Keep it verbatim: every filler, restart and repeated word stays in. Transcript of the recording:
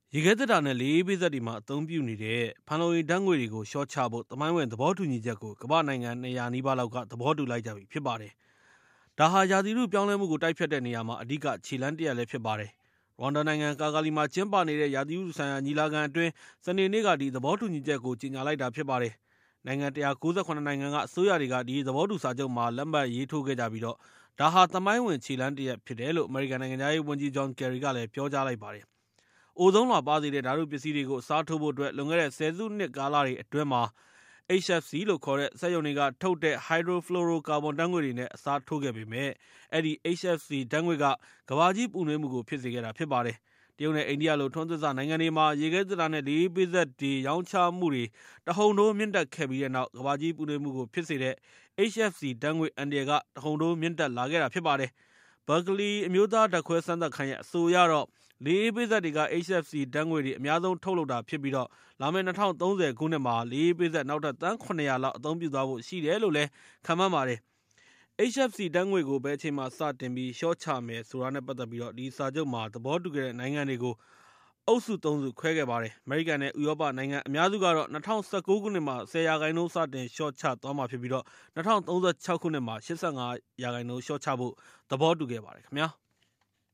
ရေခဲသတ္တာနဲ့လေအေးပေးစက်တွေမှာအသုံးပြုနေတဲ့ဖန်လုံအိမ်ဓာတ်ငွေ့တွေကိုလျှော့ချဖို့သမိုင်းဝင်သဘောတူညီချက်ကိုကမ္ဘာ့နိုင်ငံနှစ်ရာနီးပါးလောက်ကသဘောတူလိုက်ကြပြီဖြစ်ပါတယ်။ဒါဟာရာသီဥတုပြောင်းလဲမှုကိုတိုက်ဖျက်တဲ့နေရာမှာအဓိကခြေလှမ်းတစ်ရပ်လည်းဖြစ်ပါတယ်။ရွန်ဒါနိုင်ငံကာဂါလီမှာကျင်းပနေတဲ့ရာသီဥတုဆိုင်ရာညီလာခံအတွင်းစနေနေ့ကဒီသဘောတူညီချက်ကိုကြေညာလိုက်တာဖြစ်ပါတယ်။နိုင်ငံ၁၉၇နိုင်ငံကအစိုးရတွေကဒီသဘောတူစာချုပ်မှာလက်မှတ်ရေးထိုးခဲ့ကြပြီးတော့ဒါဟာသမိုင်းဝင်ခြေလှမ်းတစ်ရပ်ဖြစ်တယ်လို့အမေရိကန်နိုင်ငံသားရေးဝန်ကြီးဂျွန်ကယ်ရီကလည်းပြောကြားလိုက်ပါတယ်။အိုဆုံးလွှာပါစေတဲ့ဓာတုပစ္စည်းတွေကိုအစားထိုးဖို့အတွက်လွန်ခဲ့တဲ့ဆယ်စုနှစ်ကာလတွေအတွင်းမှာ H F C လို့ခေါ်တဲ့စက်ရုံတွေကထုတ်တဲ့ hydrofluorocarbon ဓာတ်ငွေ့တွေနဲ့အစားထိုးခဲ့ပေမဲ့အဲ့ဒီ H F C ဓာတ်ငွေ့ကကမ္ဘာကြီးပူနွေးမှုကိုဖြစ်စေခဲ့တာဖြစ်ပါတယ်။တရုတ်နဲ့အိန္ဒိယလိုထွန်းသစ်စနိုင်ငံတွေမှာရေခဲသတ္တာနဲ့လေအေးပေးစက်တွေရောင်းချမှုတွေတဟုန်ထိုးမြင့်တက်ခဲ့ပြီးတဲ့နောက်ကမ္ဘာကြီးပူနွေးမှုကိုဖြစ်စေတဲ့ H F C ဓာတ်ငွေ့အန္တရာယ်ကတဟုန်ထိုးမြင့်တက်လာခဲ့တာဖြစ်ပါတယ်။ Berkeley အမျိုးသားဓာတ်ခွဲစမ်းသပ်ခန်းရဲ့အဆိုအရတော့လေအေးပေးစက်တွေက H F C ဓာတ်ငွေ့တွေအများဆုံးထုတ်လုပ်တာဖြစ်ပြီးတော့လာမယ့်၂၀၃၀ခုနှစ်မှာလေအေးပေးစက်နောက်ထပ်သန်း၇၀၀လောက်အသုံးပြုသွားဖို့ရှိတယ်လို့လည်းခန့်မှန်းပါတယ်။ H F C ဓာတ်ငွေ့ကိုဘယ်အချိန်မှာစတင်ပြီးလျှော့ချမယ်ဆိုတာနဲ့ပတ်သက်ပြီးတော့ဒီစာချုပ်မှာသဘောတူခဲ့တဲ့နိုင်ငံတွေကိုအုပ်စုသုံးစုခွဲခဲ့ပါတယ်။အမေရိကန်နဲ့ဥရောပနိုင်ငံအများစုကတော့၂၀၁၉ခုနှစ်မှာ၁၀ရာခိုင်နှုန်းစတင်လျှော့ချသွားမှာဖြစ်ပြီးတော့၂၀၃၆ခုနှစ်မှာ၈၅ရာခိုင်နှုန်းလျှော့ချဖို့သဘောတူခဲ့ပါတယ်ခင်ဗျာ။